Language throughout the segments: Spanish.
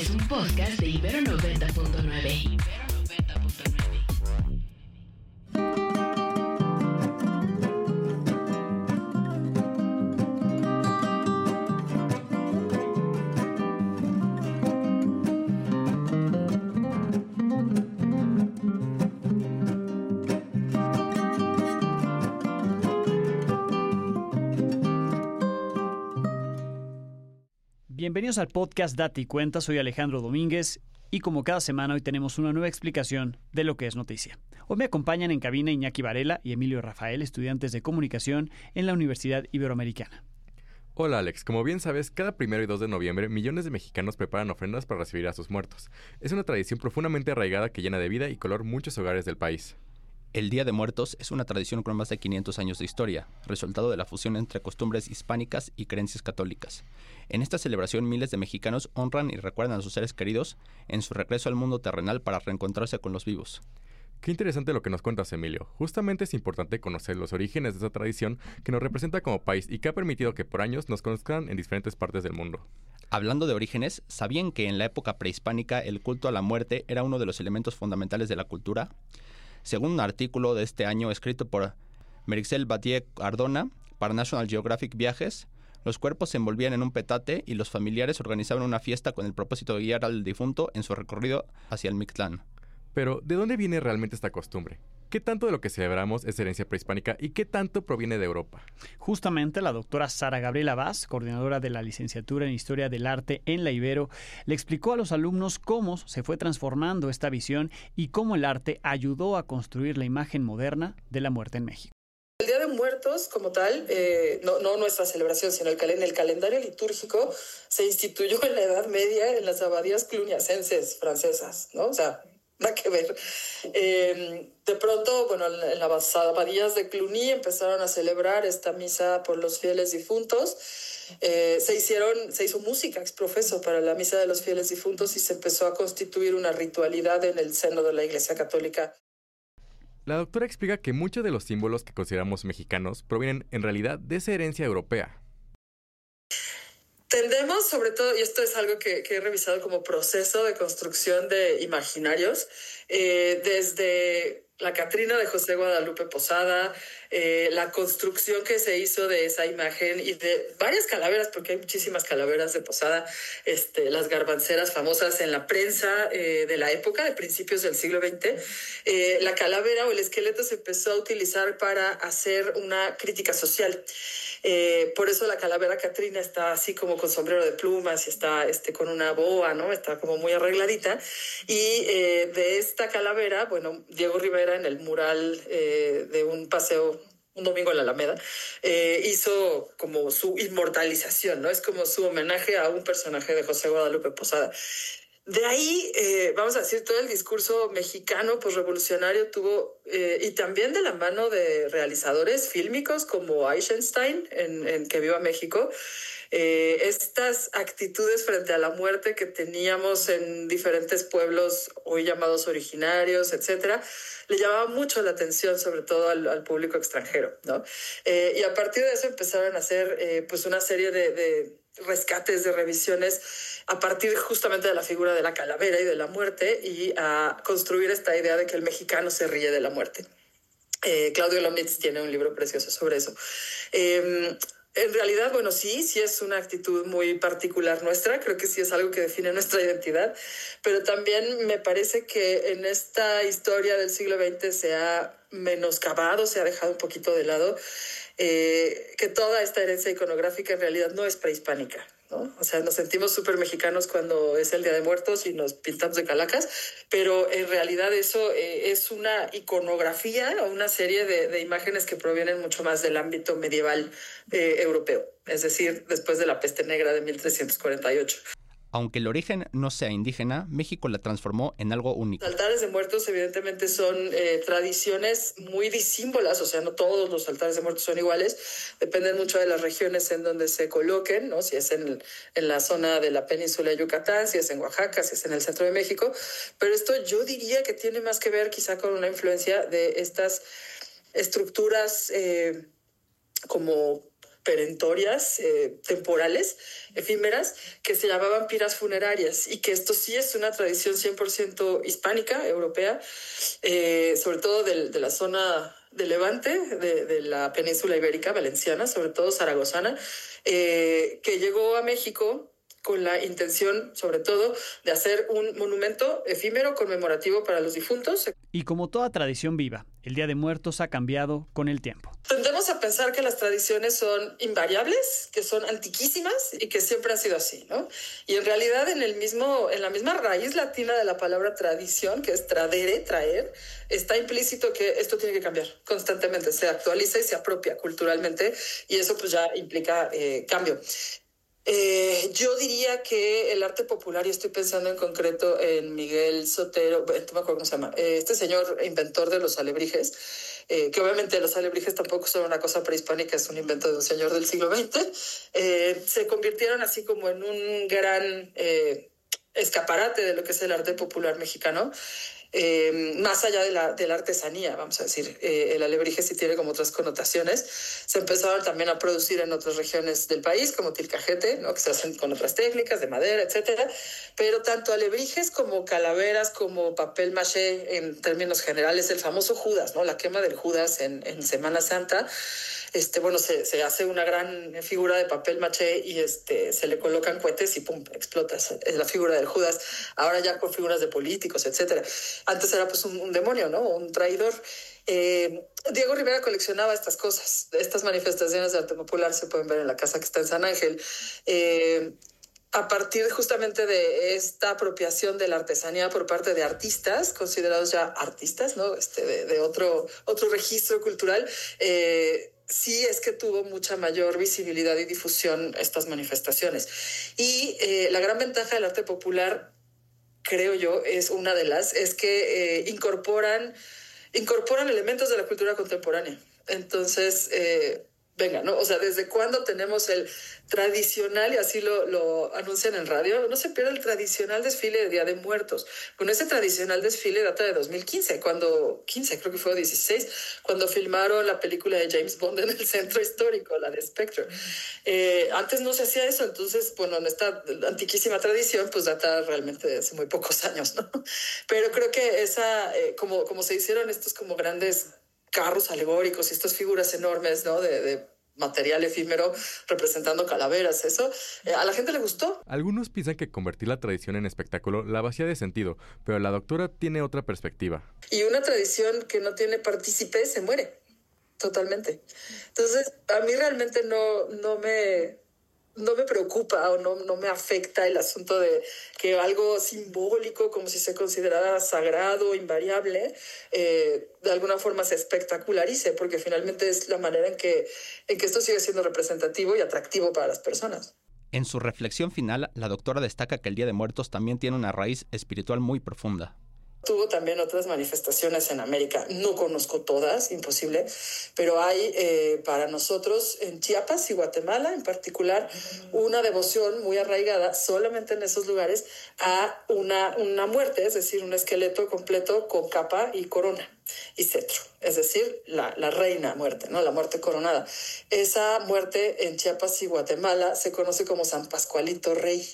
es un podcast de Ibero 90.9. Bienvenidos al podcast Date y Cuenta, soy Alejandro Domínguez y como cada semana hoy tenemos una nueva explicación de lo que es noticia. Hoy me acompañan en cabina Iñaki Varela y Emilio Rafael, estudiantes de comunicación en la Universidad Iberoamericana. Hola Alex, como bien sabes, cada 1 y 2 de noviembre millones de mexicanos preparan ofrendas para recibir a sus muertos. Es una tradición profundamente arraigada que llena de vida y color muchos hogares del país. El Día de Muertos es una tradición con más de 500 años de historia, resultado de la fusión entre costumbres hispánicas y creencias católicas. En esta celebración miles de mexicanos honran y recuerdan a sus seres queridos en su regreso al mundo terrenal para reencontrarse con los vivos. Qué interesante lo que nos cuentas, Emilio. Justamente es importante conocer los orígenes de esta tradición que nos representa como país y que ha permitido que por años nos conozcan en diferentes partes del mundo. Hablando de orígenes, ¿sabían que en la época prehispánica el culto a la muerte era uno de los elementos fundamentales de la cultura? Según un artículo de este año escrito por Merixel Batlle Cardona para National Geographic Viajes, los cuerpos se envolvían en un petate y los familiares organizaban una fiesta con el propósito de guiar al difunto en su recorrido hacia el Mictlán. Pero, ¿de dónde viene realmente esta costumbre? ¿Qué tanto de lo que celebramos es herencia prehispánica y qué tanto proviene de Europa? Justamente la doctora Sara Gabriela Vaz, coordinadora de la licenciatura en Historia del Arte en la Ibero, le explicó a los alumnos cómo se fue transformando esta visión y cómo el arte ayudó a construir la imagen moderna de la muerte en México. El Día de Muertos, como tal, no nuestra celebración, sino en el calendario litúrgico, se instituyó en la Edad Media en las abadías cluniacenses francesas, ¿no? O sea, nada que ver. De pronto, en las abadías de Cluny empezaron a celebrar esta misa por los fieles difuntos. Se hizo música ex profeso para la misa de los fieles difuntos y se empezó a constituir una ritualidad en el seno de la Iglesia Católica. La doctora explica que muchos de los símbolos que consideramos mexicanos provienen en realidad de esa herencia europea. Tendemos, sobre todo, y esto es algo que he revisado como proceso de construcción de imaginarios, desde la Catrina de José Guadalupe Posada, la construcción que se hizo de esa imagen y de varias calaveras, porque hay muchísimas calaveras de Posada, las garbanceras famosas en la prensa de la época, de principios del siglo XX. La calavera o el esqueleto se empezó a utilizar para hacer una crítica social. Por eso la calavera Catrina está así como con sombrero de plumas y está con una boa, ¿no? Está como muy arregladita. Y de esta calavera, Diego Rivera en el mural de un paseo un domingo en la Alameda, hizo como su inmortalización, ¿no? Es como su homenaje a un personaje de José Guadalupe Posada. De ahí, vamos a decir, todo el discurso mexicano posrevolucionario tuvo, y también de la mano de realizadores fílmicos como Eisenstein, en Que Viva México, estas actitudes frente a la muerte que teníamos en diferentes pueblos hoy llamados originarios, etcétera, le llamaba mucho la atención, sobre todo al público extranjero, ¿no? Y a partir de eso empezaron a hacer una serie de rescates, de revisiones a partir justamente de la figura de la calavera y de la muerte y a construir esta idea de que el mexicano se ríe de la muerte. Claudio Lomnitz tiene un libro precioso sobre eso. En realidad, sí es una actitud muy particular nuestra, creo que sí es algo que define nuestra identidad, pero también me parece que en esta historia del siglo XX se ha menoscabado, se ha dejado un poquito de lado, que toda esta herencia iconográfica en realidad no es prehispánica, ¿no? O sea, nos sentimos súper mexicanos cuando es el Día de Muertos y nos pintamos de calacas, pero en realidad eso es una iconografía o una serie de imágenes que provienen mucho más del ámbito medieval europeo, es decir, después de la peste negra de 1348. Aunque el origen no sea indígena, México la transformó en algo único. Los altares de muertos evidentemente son tradiciones muy disímbolas, o sea, no todos los altares de muertos son iguales, dependen mucho de las regiones en donde se coloquen, ¿no? Si es en la zona de la península de Yucatán, si es en Oaxaca, si es en el centro de México, pero esto yo diría que tiene más que ver quizá con una influencia de estas estructuras como perentorias, temporales, efímeras, que se llamaban piras funerarias, y que esto sí es una tradición 100% hispánica, europea, sobre todo de la zona de Levante, de la península ibérica valenciana, sobre todo zaragozana, que llegó a México con la intención, sobre todo, de hacer un monumento efímero conmemorativo para los difuntos. Y como toda tradición viva, el Día de Muertos ha cambiado con el tiempo. Tendemos a pensar que las tradiciones son invariables, que son antiquísimas y que siempre han sido así, ¿no? Y en realidad en la misma raíz latina de la palabra tradición, que es tradere, traer, está implícito que esto tiene que cambiar constantemente, se actualiza y se apropia culturalmente, y eso pues ya implica cambio. Yo diría que el arte popular, y estoy pensando en concreto en Miguel Sotero, no me acuerdo cómo se llama, este señor inventor de los alebrijes, que obviamente los alebrijes tampoco son una cosa prehispánica, es un invento de un señor del siglo XX, se convirtieron así como en un gran escaparate de lo que es el arte popular mexicano. Más allá de la artesanía, vamos a decir, el alebrije sí tiene como otras connotaciones. Se empezaron también a producir en otras regiones del país, como Tilcajete, ¿no? Que se hacen con otras técnicas de madera, etcétera. Pero tanto alebrijes como calaveras, como papel maché, en términos generales, el famoso Judas, ¿no? La quema del Judas en Semana Santa. Se hace una gran figura de papel maché y se le colocan cohetes y pum, explota. Es la figura del Judas. Ahora ya con figuras de políticos, etcétera. Antes era pues un demonio, ¿no? Un traidor. Diego Rivera coleccionaba estas cosas. Estas manifestaciones de arte popular se pueden ver en la casa que está en San Ángel. A partir justamente de esta apropiación de la artesanía por parte de artistas, considerados ya artistas, ¿no? De otro registro cultural, sí es que tuvo mucha mayor visibilidad y difusión estas manifestaciones. Y la gran ventaja del arte popular, creo yo, es que incorporan elementos de la cultura contemporánea. Entonces, venga, ¿no? O sea, ¿desde cuándo tenemos el tradicional, y así lo anuncian en radio, no se pierde el tradicional desfile de Día de Muertos? Bueno, ese tradicional desfile data de 2015, creo que fue 16, cuando filmaron la película de James Bond en el centro histórico, la de Spectre. Antes no se hacía eso, entonces, bueno, en esta antiquísima tradición, pues data realmente de hace muy pocos años, ¿no? Pero creo que como se hicieron estos como grandes carros alegóricos y estas figuras enormes, ¿no? de material efímero representando calaveras, eso, a la gente le gustó. Algunos piensan que convertir la tradición en espectáculo la vacía de sentido, pero la doctora tiene otra perspectiva. Y una tradición que no tiene partícipe se muere, totalmente. Entonces, a mí realmente no me preocupa o no me afecta el asunto de que algo simbólico, como si se considerara sagrado, invariable, de alguna forma se espectacularice, porque finalmente es la manera en que esto sigue siendo representativo y atractivo para las personas. En su reflexión final, la doctora destaca que el Día de Muertos también tiene una raíz espiritual muy profunda. Tuvo también otras manifestaciones en América. No conozco todas, imposible, pero hay para nosotros en Chiapas y Guatemala en particular una devoción muy arraigada solamente en esos lugares a una muerte, es decir, un esqueleto completo con capa y corona y cetro, es decir, la reina muerte, ¿no? La muerte coronada. Esa muerte en Chiapas y Guatemala se conoce como San Pascualito Rey.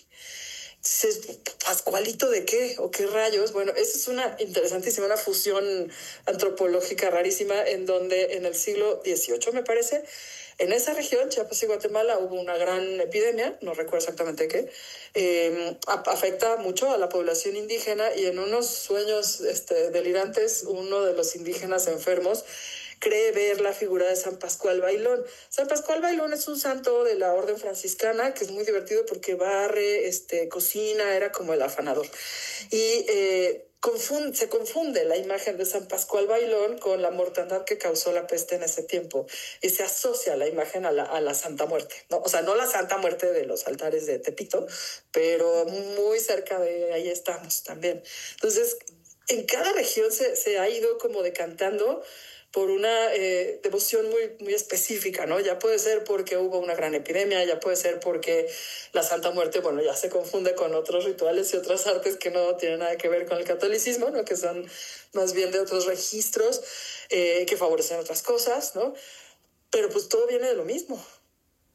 ¿Pascualito de qué? ¿O qué rayos? Bueno, esa es una interesantísima, una fusión antropológica rarísima en donde en el siglo XVIII, me parece, en esa región, Chiapas y Guatemala, hubo una gran epidemia, no recuerdo exactamente qué, afecta mucho a la población indígena y en unos sueños delirantes, uno de los indígenas enfermos cree ver la figura de San Pascual Bailón. San Pascual Bailón es un santo de la orden franciscana que es muy divertido porque barre, cocina, era como el afanador. Y se confunde la imagen de San Pascual Bailón con la mortandad que causó la peste en ese tiempo y se asocia la imagen a la Santa Muerte, ¿no? O sea, no la Santa Muerte de los altares de Tepito, pero muy cerca de ahí estamos también. Entonces, en cada región se ha ido como decantando por una devoción muy, muy específica, ¿no? Ya puede ser porque hubo una gran epidemia, ya puede ser porque la Santa Muerte, bueno, ya se confunde con otros rituales y otras artes que no tienen nada que ver con el catolicismo, ¿no? Que son más bien de otros registros que favorecen otras cosas, ¿no? Pero pues todo viene de lo mismo.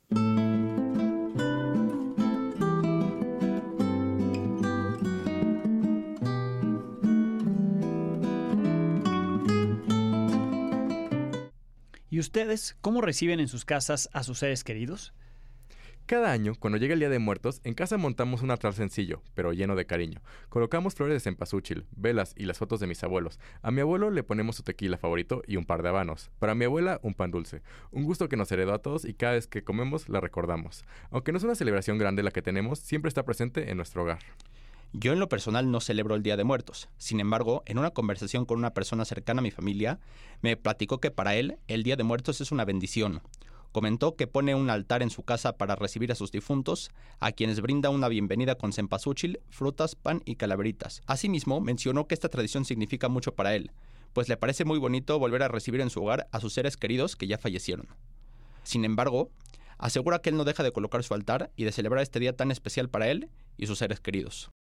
¿Y ustedes cómo reciben en sus casas a sus seres queridos? Cada año, cuando llega el Día de Muertos, en casa montamos un altar sencillo, pero lleno de cariño. Colocamos flores de cempasúchil, velas y las fotos de mis abuelos. A mi abuelo le ponemos su tequila favorito y un par de habanos. Para mi abuela, un pan dulce. Un gusto que nos heredó a todos y cada vez que comemos la recordamos. Aunque no es una celebración grande la que tenemos, siempre está presente en nuestro hogar. Yo en lo personal no celebro el Día de Muertos. Sin embargo, en una conversación con una persona cercana a mi familia, me platicó que para él el Día de Muertos es una bendición. Comentó que pone un altar en su casa para recibir a sus difuntos, a quienes brinda una bienvenida con cempasúchil, frutas, pan y calaveritas. Asimismo, mencionó que esta tradición significa mucho para él, pues le parece muy bonito volver a recibir en su hogar a sus seres queridos que ya fallecieron. Sin embargo, asegura que él no deja de colocar su altar y de celebrar este día tan especial para él y sus seres queridos.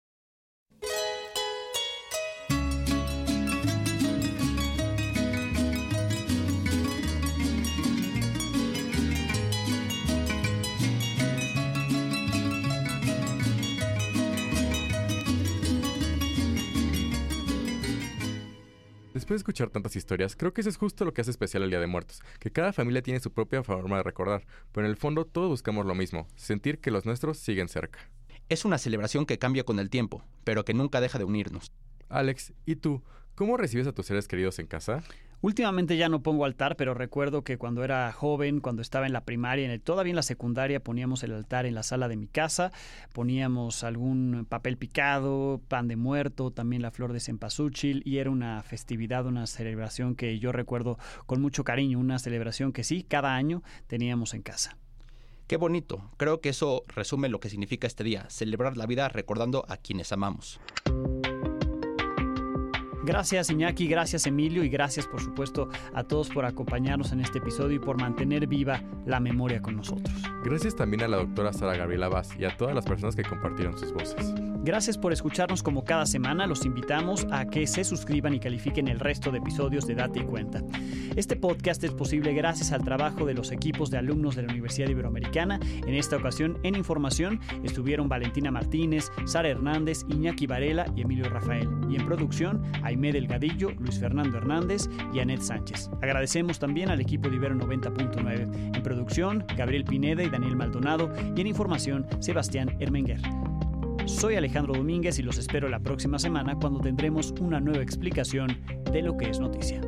Después de escuchar tantas historias, creo que eso es justo lo que hace especial el Día de Muertos, que cada familia tiene su propia forma de recordar, pero en el fondo todos buscamos lo mismo, sentir que los nuestros siguen cerca. Es una celebración que cambia con el tiempo, pero que nunca deja de unirnos. Alex, ¿y tú? ¿Cómo recibes a tus seres queridos en casa? Últimamente ya no pongo altar, pero recuerdo que cuando era joven, cuando estaba en la primaria, todavía en la secundaria, poníamos el altar en la sala de mi casa, poníamos algún papel picado, pan de muerto, también la flor de cempasúchil, y era una festividad, una celebración que yo recuerdo con mucho cariño, una celebración que sí, cada año teníamos en casa. Qué bonito. Creo que eso resume lo que significa este día, celebrar la vida recordando a quienes amamos. Gracias Iñaki, gracias Emilio y gracias por supuesto a todos por acompañarnos en este episodio y por mantener viva la memoria con nosotros. Gracias también a la doctora Sara Gabriela Vaz y a todas las personas que compartieron sus voces. Gracias por escucharnos como cada semana. Los invitamos a que se suscriban y califiquen el resto de episodios de Date y Cuenta. Este podcast es posible gracias al trabajo de los equipos de alumnos de la Universidad Iberoamericana. En esta ocasión, en información, estuvieron Valentina Martínez, Sara Hernández, Iñaki Varela y Emilio Rafael. Y en producción, Aimé Delgadillo, Luis Fernando Hernández y Anet Sánchez. Agradecemos también al equipo de Ibero 90.9. En producción, Gabriel Pineda y Daniel Maldonado. Y en información, Sebastián Ermenguer. Soy Alejandro Domínguez y los espero la próxima semana cuando tendremos una nueva explicación de lo que es noticia.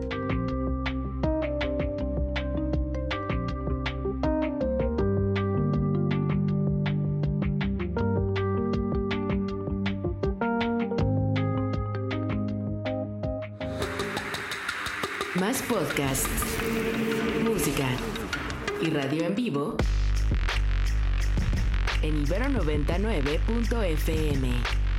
Más podcasts, música y radio en vivo en Ibero 99.fm.